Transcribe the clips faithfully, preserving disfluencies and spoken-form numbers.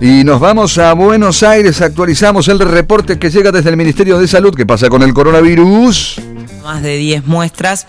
Y nos vamos a Buenos Aires, actualizamos el reporte que llega desde el Ministerio de Salud. ¿Qué pasa con el coronavirus? Más de diez muestras.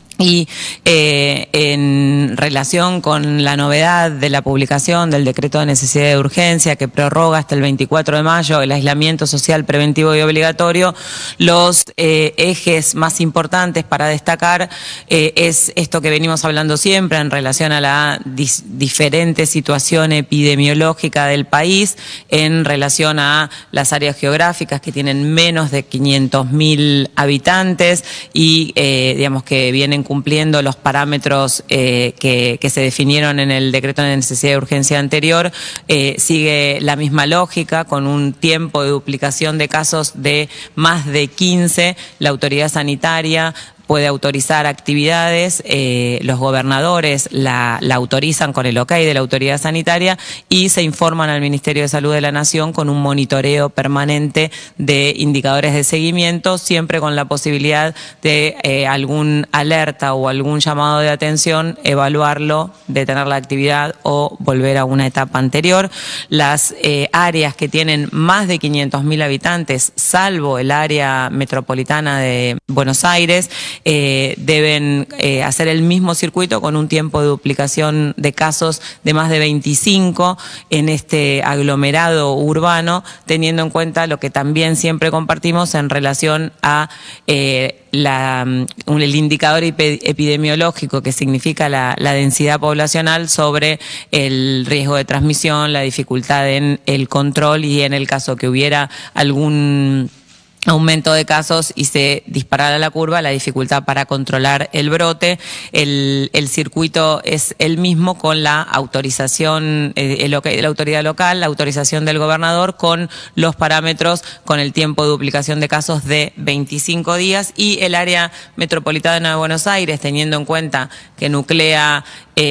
Y eh, en relación con la novedad de la publicación del decreto de necesidad de urgencia que prorroga hasta el veinticuatro de mayo el aislamiento social preventivo y obligatorio, los eh, ejes más importantes para destacar eh, es esto que venimos hablando siempre en relación a la dis diferente situación epidemiológica del país, en relación a las áreas geográficas que tienen menos de quinientos mil habitantes y eh, digamos que vienen cumpliendo los parámetros eh, que, que se definieron en el decreto de necesidad de urgencia anterior. Eh, sigue la misma lógica, con un tiempo de duplicación de casos de más de quince. La autoridad sanitaria puede autorizar actividades, eh, los gobernadores la, la autorizan con el ok de la autoridad sanitaria y se informan al Ministerio de Salud de la Nación con un monitoreo permanente de indicadores de seguimiento, siempre con la posibilidad de eh, algún alerta o algún llamado de atención, evaluarlo, detener la actividad o volver a una etapa anterior. Las eh, áreas que tienen más de quinientos mil habitantes, salvo el área metropolitana de Buenos Aires, Eh, deben eh, hacer el mismo circuito con un tiempo de duplicación de casos de más de veinticinco en este aglomerado urbano, teniendo en cuenta lo que también siempre compartimos en relación a eh, la, um, el indicador epidemiológico que significa la, la densidad poblacional sobre el riesgo de transmisión, la dificultad en el control y en el caso que hubiera algún aumento de casos y se disparara la curva, la dificultad para controlar el brote. El, el circuito es el mismo con la autorización eh, el okay de la autoridad local, la autorización del gobernador con los parámetros, con el tiempo de duplicación de casos de veinticinco días y el área metropolitana de Buenos Aires, teniendo en cuenta que nuclea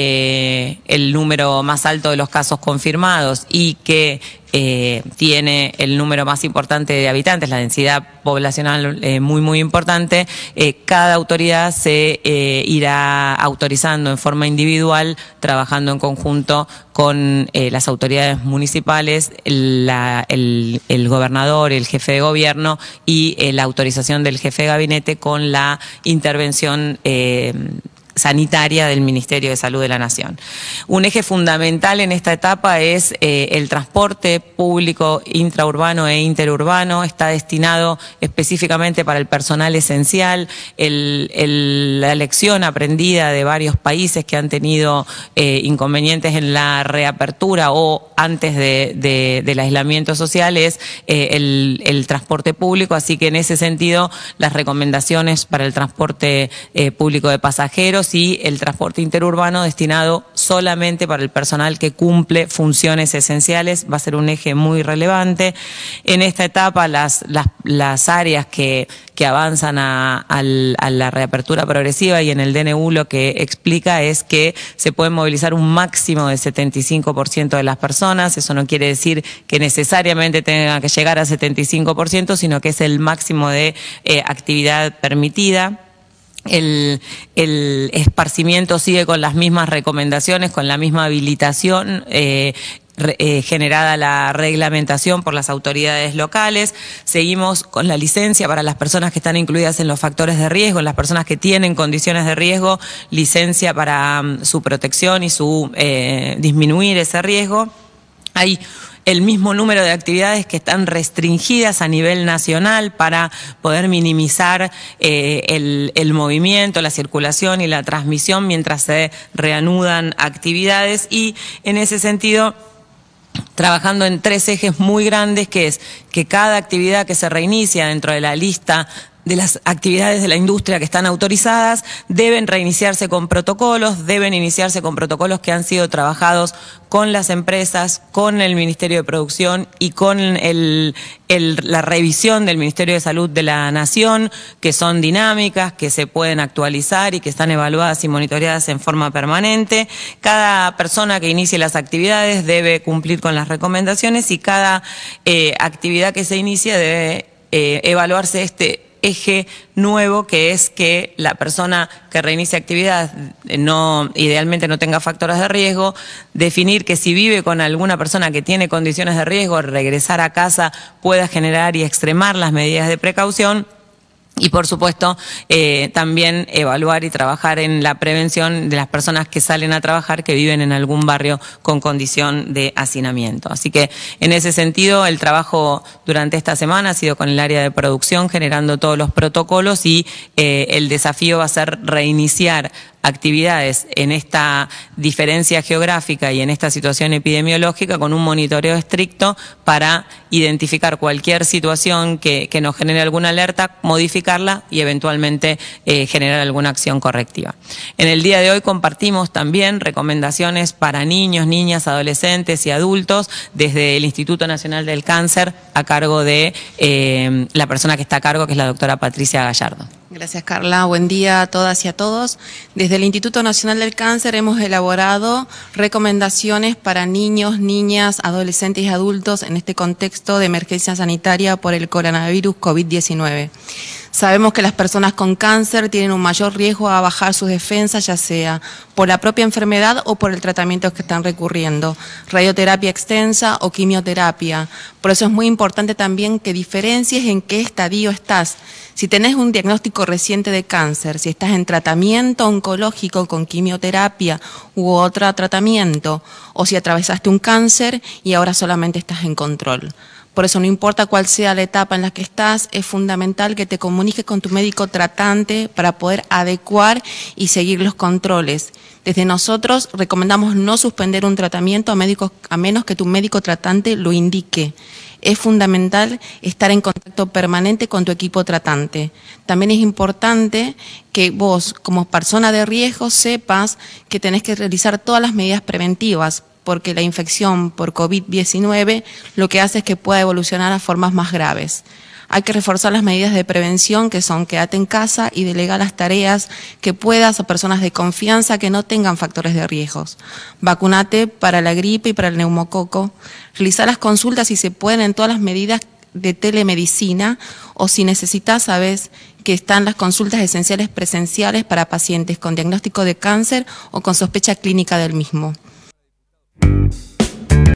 eh, el número más alto de los casos confirmados y que Eh, tiene el número más importante de habitantes, la densidad poblacional eh, muy muy importante, eh, cada autoridad se eh, irá autorizando en forma individual, trabajando en conjunto con eh, las autoridades municipales, la, el, el gobernador, el jefe de gobierno y eh, la autorización del jefe de gabinete con la intervención eh, sanitaria del Ministerio de Salud de la Nación. Un eje fundamental en esta etapa es eh, el transporte público intraurbano e interurbano. Está destinado específicamente para el personal esencial. El, el, la lección aprendida de varios países que han tenido eh, inconvenientes en la reapertura o antes de, de, del aislamiento social es eh, el, el transporte público, así que en ese sentido las recomendaciones para el transporte eh, público de pasajeros y el transporte interurbano destinado solamente para el personal que cumple funciones esenciales va a ser un eje muy relevante. En esta etapa las, las, las áreas que, que avanzan a, a, a la reapertura progresiva y en el D N U lo que explica es que se puede movilizar un máximo de setenta y cinco por ciento de las personas. Eso no quiere decir que necesariamente tenga que llegar a setenta y cinco por ciento, sino que es el máximo de eh, actividad permitida. El, el esparcimiento sigue con las mismas recomendaciones, con la misma habilitación eh, re, eh, generada la reglamentación por las autoridades locales. Seguimos con la licencia para las personas que están incluidas en los factores de riesgo, las personas que tienen condiciones de riesgo, licencia para um, su protección y su eh, disminuir ese riesgo. Hay el mismo número de actividades que están restringidas a nivel nacional para poder minimizar eh, el, el movimiento, la circulación y la transmisión mientras se reanudan actividades y en ese sentido trabajando en tres ejes muy grandes, que es que cada actividad que se reinicia dentro de la lista de las actividades de la industria que están autorizadas deben reiniciarse con protocolos, deben iniciarse con protocolos que han sido trabajados con las empresas, con el Ministerio de Producción y con el, el, la revisión del Ministerio de Salud de la Nación, que son dinámicas, que se pueden actualizar y que están evaluadas y monitoreadas en forma permanente. Cada persona que inicie las actividades debe cumplir con las recomendaciones y cada eh, actividad que se inicie debe eh, evaluarse este eje nuevo, que es que la persona que reinicia actividad no, idealmente no tenga factores de riesgo, definir que si vive con alguna persona que tiene condiciones de riesgo, regresar a casa pueda generar y extremar las medidas de precaución. Y por supuesto, eh, también evaluar y trabajar en la prevención de las personas que salen a trabajar que viven en algún barrio con condición de hacinamiento. Así que en ese sentido, el trabajo durante esta semana ha sido con el área de producción, generando todos los protocolos, y eh, el desafío va a ser reiniciar actividades en esta diferencia geográfica y en esta situación epidemiológica con un monitoreo estricto para identificar cualquier situación que, que nos genere alguna alerta, modificarla y eventualmente eh, generar alguna acción correctiva. En el día de hoy compartimos también recomendaciones para niños, niñas, adolescentes y adultos desde el Instituto Nacional del Cáncer, a cargo de eh, la persona que está a cargo, que es la doctora Patricia Gallardo. Gracias, Carla. Buen día a todas y a todos. Desde el Instituto Nacional del Cáncer hemos elaborado recomendaciones para niños, niñas, adolescentes y adultos en este contexto de emergencia sanitaria por el coronavirus COVID diecinueve. Sabemos que las personas con cáncer tienen un mayor riesgo a bajar sus defensas, ya sea por la propia enfermedad o por el tratamiento que están recurriendo, radioterapia extensa o quimioterapia. Por eso es muy importante también que diferencies en qué estadio estás. Si tenés un diagnóstico reciente de cáncer, si estás en tratamiento oncológico con quimioterapia u otro tratamiento, o si atravesaste un cáncer y ahora solamente estás en control. Por eso no importa cuál sea la etapa en la que estás, es fundamental que te comuniques con tu médico tratante para poder adecuar y seguir los controles. Desde nosotros recomendamos no suspender un tratamiento a, médicos, a menos que tu médico tratante lo indique. Es fundamental estar en contacto permanente con tu equipo tratante. También es importante que vos, como persona de riesgo, sepas que tenés que realizar todas las medidas preventivas, porque la infección por COVID diecinueve lo que hace es que pueda evolucionar a formas más graves. Hay que reforzar las medidas de prevención, que son quédate en casa y delega las tareas que puedas a personas de confianza que no tengan factores de riesgos. Vacunate para la gripe y para el neumococo. Realizar las consultas si se pueden en todas las medidas de telemedicina, o si necesitas, sabes que están las consultas esenciales presenciales para pacientes con diagnóstico de cáncer o con sospecha clínica del mismo.